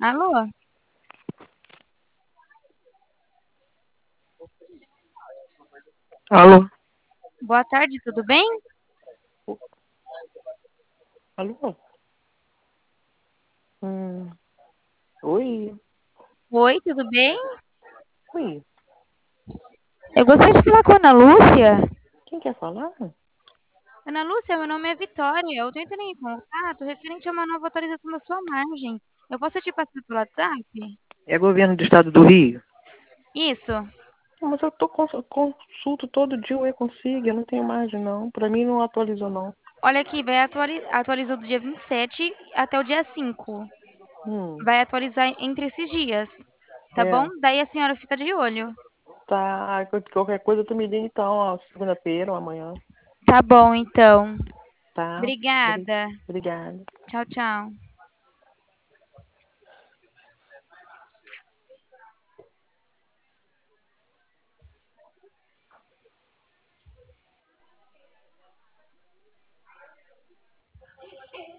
Alô? Alô? Boa tarde, tudo bem? Alô? Hum, oi? Oi, tudo bem? Oi? Eu gostaria de falar com a Ana Lúcia. Quem quer falar? Ana Lúcia, meu nome é Vitória. Eu tô entrando em contato referente a uma nova atualização da sua margem. Eu posso te passar pelo WhatsApp? É governo do estado do Rio? Isso. Não, mas eu consulto todo dia o e-consigo, eu não tenho margem não. Pra mim não atualizou não. Olha aqui, vai atualizou do dia 27 até o dia 5. Hum, Vai atualizar entre esses dias, tá bom? é. Daí a senhora fica de olho. Tá, qualquer coisa tu me liga então, ó, segunda-feira ou amanhã. Tá bom, então. Tá? Obrigada. Obrigada. Tchau, tchau.